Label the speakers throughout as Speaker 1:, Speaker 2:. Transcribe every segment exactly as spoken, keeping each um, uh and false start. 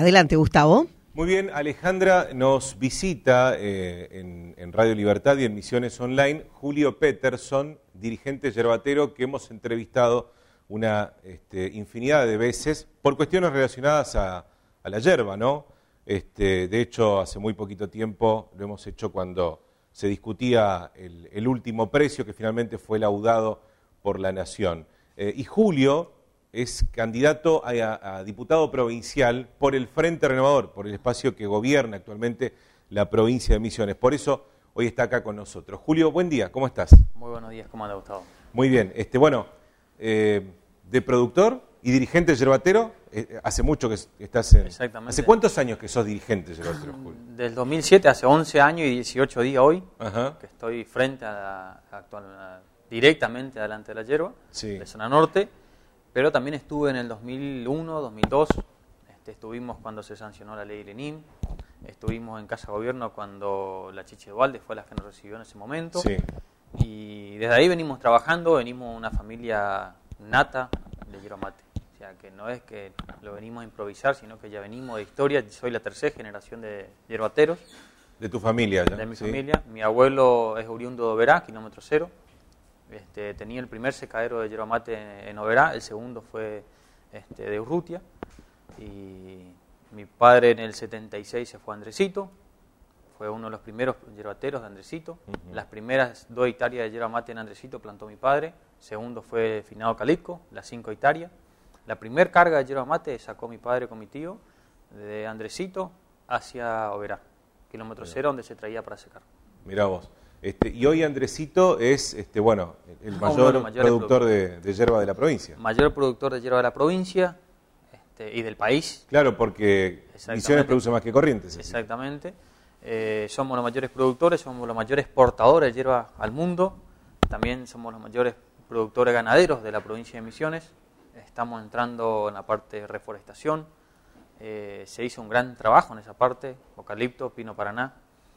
Speaker 1: Adelante, Gustavo.
Speaker 2: Muy bien, Alejandra nos visita eh, en, en Radio Libertad y en Misiones Online Julio Peterson, dirigente yerbatero que hemos entrevistado una este, infinidad de veces por cuestiones relacionadas a, a la yerba, ¿no? Este, de hecho, hace muy poquito tiempo lo hemos hecho cuando se discutía el, el último precio que finalmente fue laudado por la Nación. Eh, y Julio es candidato a, a, a diputado provincial por el Frente Renovador, por el espacio que gobierna actualmente la provincia de Misiones. Por eso hoy está acá con nosotros. Julio, buen día, ¿cómo estás?
Speaker 3: Muy buenos días, ¿cómo anda, Gustavo?
Speaker 2: Muy bien, este, bueno, eh, de productor y dirigente yerbatero, eh, hace mucho que estás en...
Speaker 3: Exactamente.
Speaker 2: ¿Hace cuántos años que sos dirigente yerbatero, Julio?
Speaker 3: Del dos mil siete, hace once años y dieciocho días hoy,
Speaker 2: Ajá.
Speaker 3: que estoy frente a la actual, a, directamente adelante de la yerba,
Speaker 2: Sí.
Speaker 3: de zona norte, pero también estuve en el dos mil uno, dos mil dos, este, estuvimos cuando se sancionó la ley Lenin, estuvimos en Casa Gobierno cuando la Chiche Dualde fue la que nos recibió en ese momento,
Speaker 2: Sí.
Speaker 3: y desde ahí venimos trabajando, venimos una familia nata de yerba mate. O sea, que no es que lo venimos a improvisar, sino que ya venimos de historia. Soy la tercera generación de yerbateros.
Speaker 2: De tu familia, ¿ya?
Speaker 3: De mi
Speaker 2: ¿Sí?
Speaker 3: familia. Mi abuelo es oriundo de Oberá, kilómetro cero. Este, tenía el primer secadero de yerba mate en, en Oberá, el segundo fue este, de Urrutia. Y mi padre en el setenta y seis se fue a Andresito. Fue uno de los primeros yerbateros de Andresito. Uh-huh. Las primeras dos hectáreas de yerba mate en Andresito plantó mi padre. Segundo fue Finado Calisco, las cinco hectáreas. La primer carga de yerba mate sacó mi padre con mi tío de Andresito hacia Oberá, kilómetro cero, donde se traía para secar.
Speaker 2: Mirá vos. Este, y hoy Andresito es, este, bueno, el mayor productor
Speaker 3: productor.
Speaker 2: de, de yerba de la provincia.
Speaker 3: Mayor productor de yerba de la provincia este, y del país.
Speaker 2: Claro, porque Misiones produce más que Corrientes.
Speaker 3: Exactamente. Eh, somos los mayores productores, somos los mayores exportadores de yerba al mundo. También somos los mayores productores ganaderos de la provincia de Misiones. Estamos entrando en la parte de reforestación. Eh, se hizo un gran trabajo en esa parte, eucalipto, pino paraná.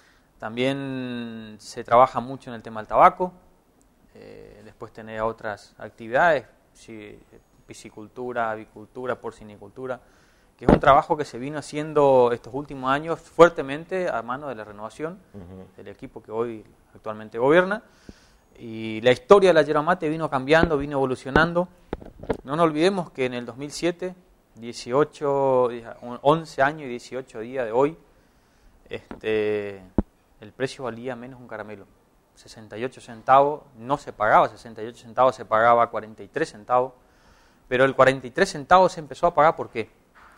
Speaker 3: También se trabaja mucho en el tema del tabaco. Eh, después tener otras actividades, sí, piscicultura, avicultura, porcinicultura, que es un trabajo que se vino haciendo estos últimos años fuertemente a mano de la renovación, uh-huh. del equipo que hoy actualmente gobierna. Y la historia de la yerba mate vino cambiando, vino evolucionando. No nos olvidemos que en el dos mil siete, dieciocho, once años y dieciocho días de hoy, este, el precio valía menos un caramelo. sesenta y ocho centavos, no se pagaba sesenta y ocho centavos, se pagaba cuarenta y tres centavos. Pero el cuarenta y tres centavos se empezó a pagar, ¿por qué?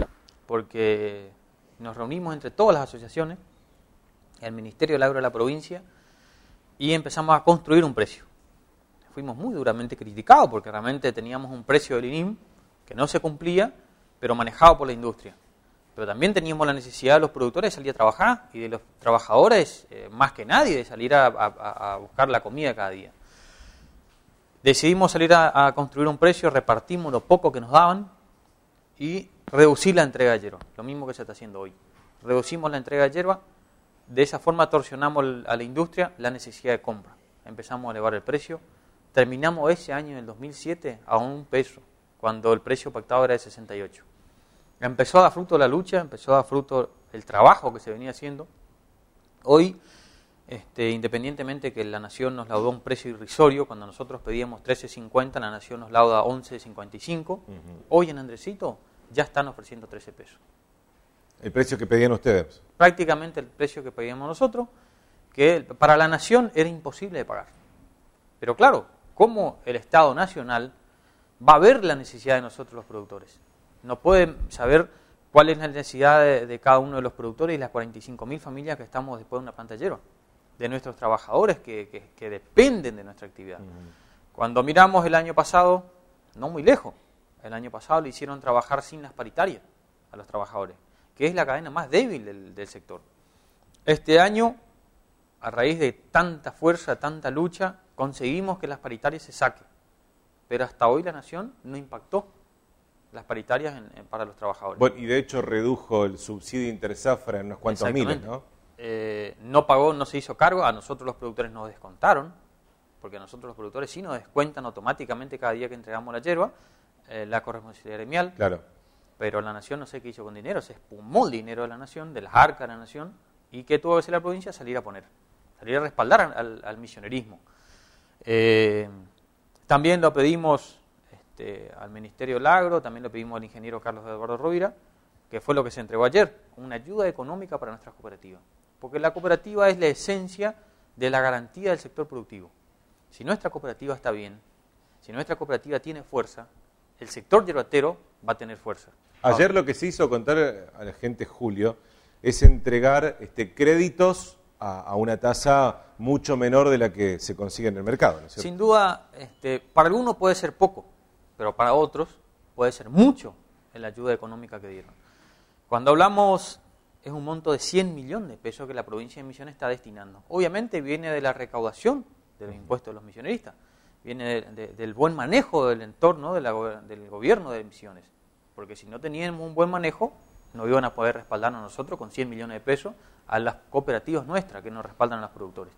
Speaker 3: Porque nos reunimos entre todas las asociaciones, el Ministerio del Agro de la provincia, y empezamos a construir un precio. Fuimos muy duramente criticados porque realmente teníamos un precio del I N I M que no se cumplía, pero manejado por la industria. Pero también teníamos la necesidad de los productores de salir a trabajar y de los trabajadores, eh, más que nadie, de salir a, a, a buscar la comida cada día. Decidimos salir a, a construir un precio, repartimos lo poco que nos daban y reducir la entrega de yerba, lo mismo que se está haciendo hoy. Reducimos la entrega de yerba, de esa forma torsionamos a la industria la necesidad de compra. Empezamos a elevar el precio, terminamos ese año, en el dos mil siete, a un peso, cuando el precio pactado era de sesenta y ocho. Empezó a dar fruto la lucha, empezó a dar fruto el trabajo que se venía haciendo. Hoy, este, independientemente que la Nación nos laudó un precio irrisorio, cuando nosotros pedíamos trece cincuenta, la Nación nos lauda once cincuenta y cinco. Uh-huh. Hoy en Andresito ya están ofreciendo trece pesos.
Speaker 2: ¿El precio que pedían ustedes?
Speaker 3: Prácticamente el precio que pedíamos nosotros, que para la Nación era imposible de pagar. Pero claro, ¿cómo el Estado Nacional va a ver la necesidad de nosotros los productores? No puede saber cuál es la necesidad de, de cada uno de los productores y las cuarenta y cinco mil familias que estamos después de una planta de yerba, de nuestros trabajadores que, que, que dependen de nuestra actividad. Uh-huh. Cuando miramos el año pasado, no muy lejos, el año pasado le hicieron trabajar sin las paritarias a los trabajadores, que es la cadena más débil del, del sector. Este año, a raíz de tanta fuerza, tanta lucha, conseguimos que las paritarias se saquen. Pero hasta hoy la Nación no impactó las paritarias en, en, para los trabajadores.
Speaker 2: Bueno, y de hecho redujo el subsidio interzafra en unos cuantos miles, ¿no?
Speaker 3: Eh, no pagó, no se hizo cargo, a nosotros los productores nos descontaron, porque a nosotros los productores sí nos descuentan automáticamente cada día que entregamos la yerba, eh, la corresponsabilidad gremial.
Speaker 2: Claro.
Speaker 3: pero la nación no sé qué hizo con dinero, se espumó el dinero de la nación, de las arcas de la nación, y ¿qué tuvo que hacer la provincia? Salir a poner, salir a respaldar al, al misionerismo. Eh, también lo pedimos este, al Ministerio del Agro, también lo pedimos al ingeniero Carlos Eduardo Rovira, que fue lo que se entregó ayer, una ayuda económica para nuestras cooperativas. Porque la cooperativa es la esencia de la garantía del sector productivo. Si nuestra cooperativa está bien, si nuestra cooperativa tiene fuerza, el sector yerbatero va a tener fuerza.
Speaker 2: Ayer
Speaker 3: Ahora,
Speaker 2: lo que se hizo contar a la gente, Julio, es entregar este, créditos a, a una tasa mucho menor de la que se consigue en el mercado, ¿no es cierto?
Speaker 3: sin duda, este, para algunos puede ser poco, pero para otros puede ser mucho en la ayuda económica que dieron. Cuando hablamos, es un monto de cien millones de pesos que la provincia de Misiones está destinando. Obviamente viene de la recaudación de los impuestos de los misioneristas, viene de, de, del buen manejo del entorno de la, del gobierno de Misiones, porque si no teníamos un buen manejo, no iban a poder respaldarnos a nosotros con cien millones de pesos a las cooperativas nuestras que nos respaldan a los productores.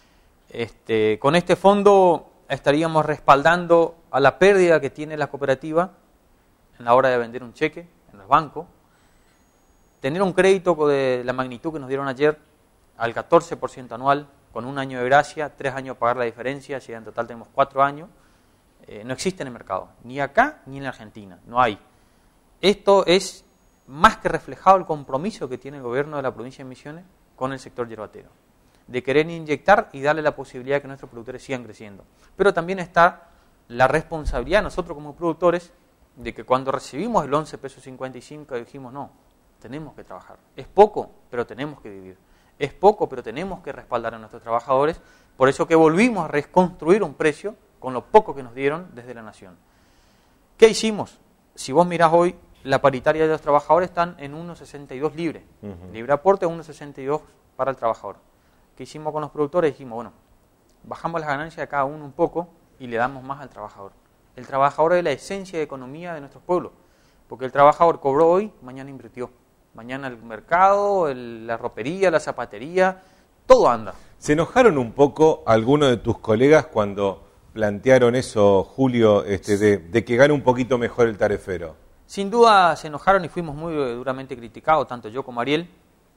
Speaker 3: Este, con este fondo estaríamos respaldando a la pérdida que tiene la cooperativa en la hora de vender un cheque en los bancos, tener un crédito de la magnitud que nos dieron ayer al catorce por ciento anual, con un año de gracia, tres años pagar la diferencia, si en total tenemos cuatro años, eh, no existe en el mercado, ni acá ni en la Argentina, no hay. Esto es más que reflejado el compromiso que tiene el gobierno de la provincia de Misiones con el sector yerbatero, de querer inyectar y darle la posibilidad de que nuestros productores sigan creciendo. Pero también está la responsabilidad de nosotros como productores de que cuando recibimos el once pesos cincuenta y cinco dijimos no, tenemos que trabajar. Es poco, pero tenemos que vivir. Es poco, pero tenemos que respaldar a nuestros trabajadores. Por eso que volvimos a reconstruir un precio con lo poco que nos dieron desde la nación. ¿Qué hicimos? Si vos mirás hoy, la paritaria de los trabajadores están en uno sesenta y dos libre. Uh-huh. Libre aporte, uno sesenta y dos para el trabajador. ¿Qué hicimos con los productores? Dijimos, bueno, bajamos las ganancias de cada uno un poco y le damos más al trabajador. El trabajador es la esencia de economía de nuestros pueblos. Porque el trabajador cobró hoy, mañana invirtió. Mañana el mercado, el, la ropería, la zapatería, todo anda.
Speaker 2: ¿Se enojaron un poco algunos de tus colegas cuando plantearon eso, Julio, este, de, de que gane un poquito mejor el tarefero?
Speaker 3: Sin duda se enojaron y fuimos muy duramente criticados, tanto yo como Ariel,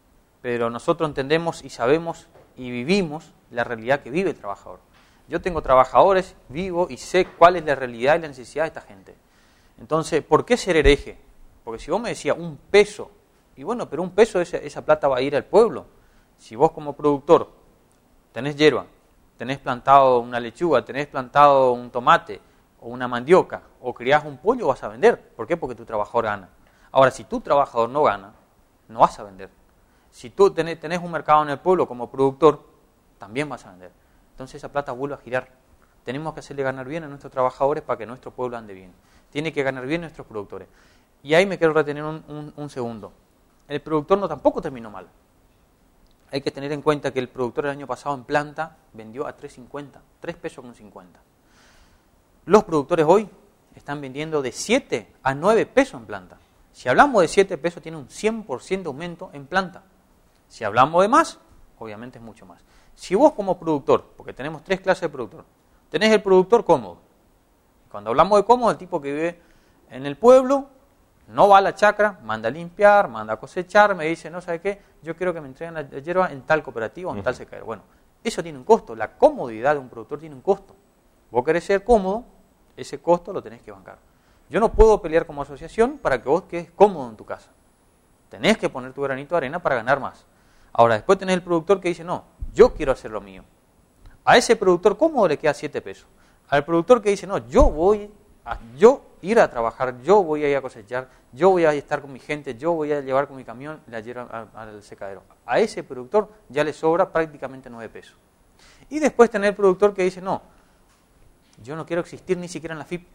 Speaker 3: pero nosotros entendemos y sabemos y vivimos la realidad que vive el trabajador. Yo tengo trabajadores, vivo y sé cuál es la realidad y la necesidad de esta gente. Entonces, ¿por qué ser hereje? Porque si vos me decías un peso, y bueno, pero un peso, esa, esa plata va a ir al pueblo. Si vos como productor tenés hierba, tenés plantado una lechuga, tenés plantado un tomate o una mandioca, o criás un pollo, vas a vender. ¿Por qué? Porque tu trabajador gana. Ahora, si tu trabajador no gana, no vas a vender. Si tú tenés, tenés un mercado en el pueblo como productor, también vas a vender. Entonces esa plata vuelve a girar. Tenemos que hacerle ganar bien a nuestros trabajadores para que nuestro pueblo ande bien. Tiene que ganar bien nuestros productores. Y ahí me quiero retener un, un, un segundo. El productor no tampoco terminó mal. Hay que tener en cuenta que el productor el año pasado en planta vendió a tres cincuenta, tres pesos con cincuenta. Los productores hoy están vendiendo de siete a nueve pesos en planta. Si hablamos de siete pesos, tiene un cien por ciento de aumento en planta. Si hablamos de más, obviamente es mucho más. Si vos como productor, porque tenemos tres clases de productor, tenés el productor cómodo. Cuando hablamos de cómodo, el tipo que vive en el pueblo, no va a la chacra, manda a limpiar, manda a cosechar, me dice, no sabe qué, yo quiero que me entreguen la hierba en tal cooperativa o en uh-huh. tal secadero. Bueno, eso tiene un costo, la comodidad de un productor tiene un costo. Vos querés ser cómodo, ese costo lo tenés que bancar. Yo no puedo pelear como asociación para que vos quedes cómodo en tu casa. Tenés que poner tu granito de arena para ganar más. Ahora, después tenés el productor que dice, no, yo quiero hacer lo mío. A ese productor cómodo le queda siete pesos. Al productor que dice, no, yo voy a yo ir a trabajar, yo voy a ir a cosechar, yo voy a estar con mi gente, yo voy a llevar con mi camión la hierba al secadero. A ese productor ya le sobra prácticamente nueve pesos. Y después tenés el productor que dice, no, yo no quiero existir ni siquiera en la F I P.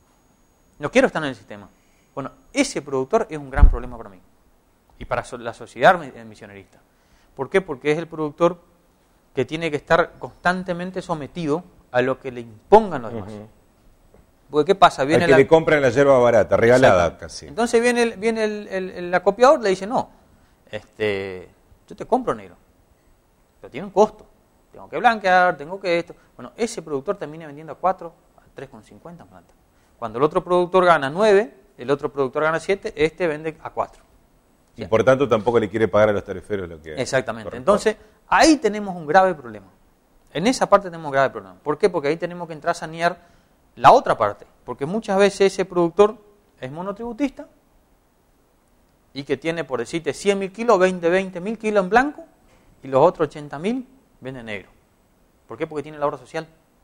Speaker 3: No quiero estar en el sistema. Bueno, ese productor es un gran problema para mí. Y para la sociedad misionerista. ¿Por qué? Porque es el productor que tiene que estar constantemente sometido a lo que le impongan los demás. Uh-huh. Porque ¿qué pasa? Viene
Speaker 2: Al que
Speaker 3: la...
Speaker 2: le compran la hierba barata, regalada casi.
Speaker 3: Entonces viene el, viene el, el, el acopiador y le dice, no, este, yo te compro negro, pero tiene un costo. Tengo que blanquear, tengo que esto. Bueno, ese productor termina vendiendo a cuatro, a tres con cincuenta en planta. Cuando el otro productor gana nueve, el otro productor gana siete, este vende a cuatro.
Speaker 2: Y por tanto tampoco le quiere pagar a los tariferos lo que...
Speaker 3: Exactamente. Entonces, ahí tenemos un grave problema. En esa parte tenemos un grave problema. ¿Por qué? Porque ahí tenemos que entrar a sanear la otra parte. Porque muchas veces ese productor es monotributista y que tiene, por decirte, cien mil kilos, veinte, veinte mil kilos en blanco y los otros ochenta mil venden negro. ¿Por qué? Porque tiene la obra social.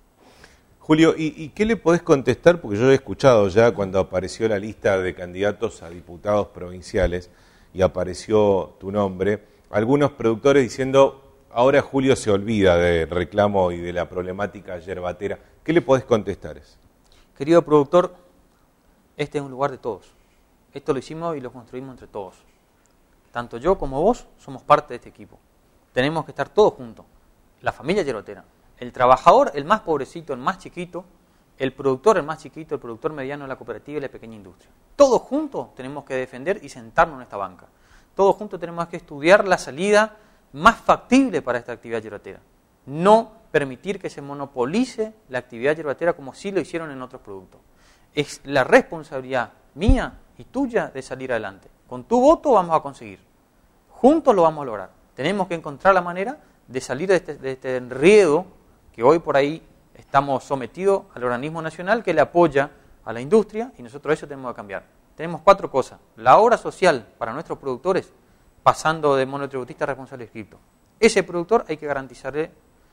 Speaker 2: Julio, ¿y, ¿y qué le podés contestar? Porque yo he escuchado ya cuando apareció la lista de candidatos a diputados provinciales y apareció tu nombre, algunos productores diciendo, ahora Julio se olvida del reclamo y de la problemática yerbatera. ¿Qué le podés contestar eso?
Speaker 3: Querido productor, este es un lugar de todos. Esto lo hicimos y lo construimos entre todos. Tanto yo como vos somos parte de este equipo. Tenemos que estar todos juntos. La familia yerbatera. El trabajador, el más pobrecito, el más chiquito, el productor, el más chiquito, el productor mediano de la cooperativa y la pequeña industria. Todos juntos tenemos que defender y sentarnos en esta banca. Todos juntos tenemos que estudiar la salida más factible para esta actividad yerbatera. No permitir que se monopolice la actividad yerbatera como sí lo hicieron en otros productos. Es la responsabilidad mía y tuya de salir adelante. Con tu voto vamos a conseguir. Juntos lo vamos a lograr. Tenemos que encontrar la manera de salir de este, de este enredo que hoy por ahí estamos sometidos al organismo nacional que le apoya a la industria y nosotros eso tenemos que cambiar. Tenemos cuatro cosas. La obra social para nuestros productores, pasando de monotributista a responsable inscripto. Ese productor hay que garantizarle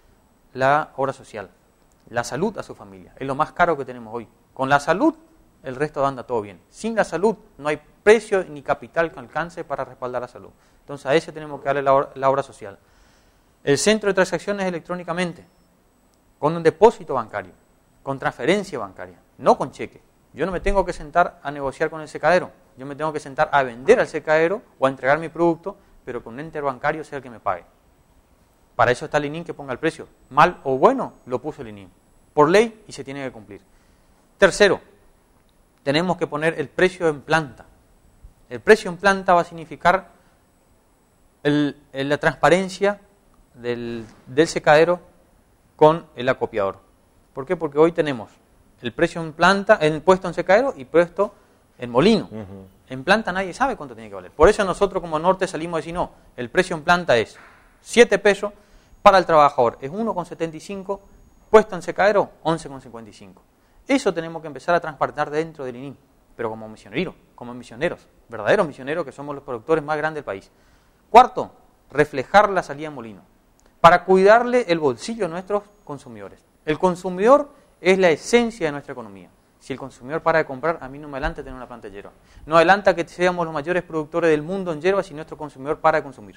Speaker 3: la obra social, la salud a su familia. Es lo más caro que tenemos hoy. Con la salud, el resto anda todo bien. Sin la salud, no hay precio ni capital que alcance para respaldar la salud. Entonces a ese tenemos que darle la obra, la obra social. El centro de transacciones electrónicamente, con un depósito bancario, con transferencia bancaria, no con cheque. Yo no me tengo que sentar a negociar con el secadero, yo me tengo que sentar a vender al secadero o a entregar mi producto, pero con un ente bancario sea el que me pague. Para eso está el I N I M que ponga el precio. Mal o bueno, lo puso el I N I M. Por ley y se tiene que cumplir. Tercero, tenemos que poner el precio en planta. El precio en planta va a significar el, el, la transparencia del, del secadero con el acopiador. ¿Por qué? Porque hoy tenemos el precio en planta, el puesto en secadero y puesto en molino. Uh-huh. En planta nadie sabe cuánto tiene que valer. Por eso nosotros como Norte salimos a decir, no, el precio en planta es siete pesos para el trabajador, es uno con setenta y cinco, puesto en secadero, once con cincuenta y cinco. Eso tenemos que empezar a transportar dentro del I N I M, pero como misioneros, como misioneros, verdaderos misioneros que somos los productores más grandes del país. Cuarto, reflejar la salida en molino, para cuidarle el bolsillo a nuestros consumidores. El consumidor es la esencia de nuestra economía. Si el consumidor para de comprar, a mí no me adelanta tener una planta de hierba. No adelanta que seamos los mayores productores del mundo en hierba si nuestro consumidor para de consumir.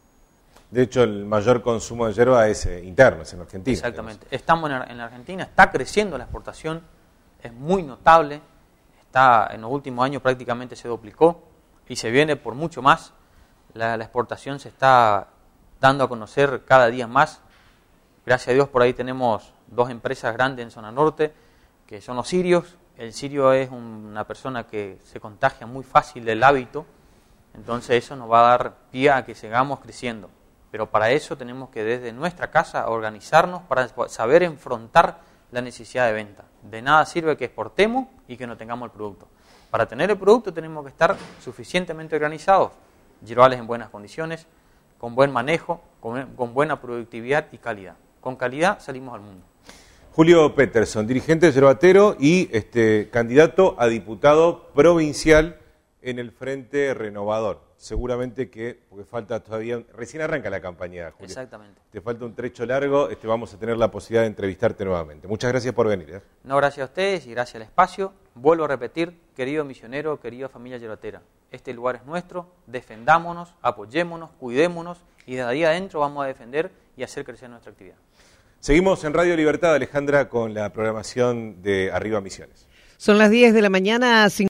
Speaker 2: De hecho, el mayor consumo de hierba es eh, interno, es en Argentina.
Speaker 3: Exactamente. Digamos. Estamos en, en Argentina, está creciendo la exportación, es muy notable, está en los últimos años prácticamente se duplicó y se viene por mucho más. La, la exportación se está dando a conocer cada día más. Gracias a Dios por ahí tenemos dos empresas grandes en zona norte, que son los sirios. El sirio es un, una persona que se contagia muy fácil del hábito, entonces eso nos va a dar pie a que sigamos creciendo. Pero para eso tenemos que desde nuestra casa organizarnos para saber enfrentar la necesidad de venta. De nada sirve que exportemos y que no tengamos el producto. Para tener el producto tenemos que estar suficientemente organizados, yerbales en buenas condiciones, con buen manejo, con, con buena productividad y calidad. Con calidad salimos al mundo.
Speaker 2: Julio Peterson, dirigente yerbatero y este, candidato a diputado provincial en el Frente Renovador. Seguramente que, porque falta todavía, recién arranca la campaña, Julio.
Speaker 3: Exactamente.
Speaker 2: Te falta un trecho largo, este, vamos a tener la posibilidad de entrevistarte nuevamente. Muchas gracias por venir. ¿eh?
Speaker 3: No, gracias a ustedes y gracias al espacio. Vuelvo a repetir, querido misionero, querida familia yerbatera, este lugar es nuestro, defendámonos, apoyémonos, cuidémonos y desde ahí adentro vamos a defender y hacer crecer nuestra actividad.
Speaker 2: Seguimos en Radio Libertad, Alejandra, con la programación de Arriba Misiones.
Speaker 1: Son las diez de la mañana.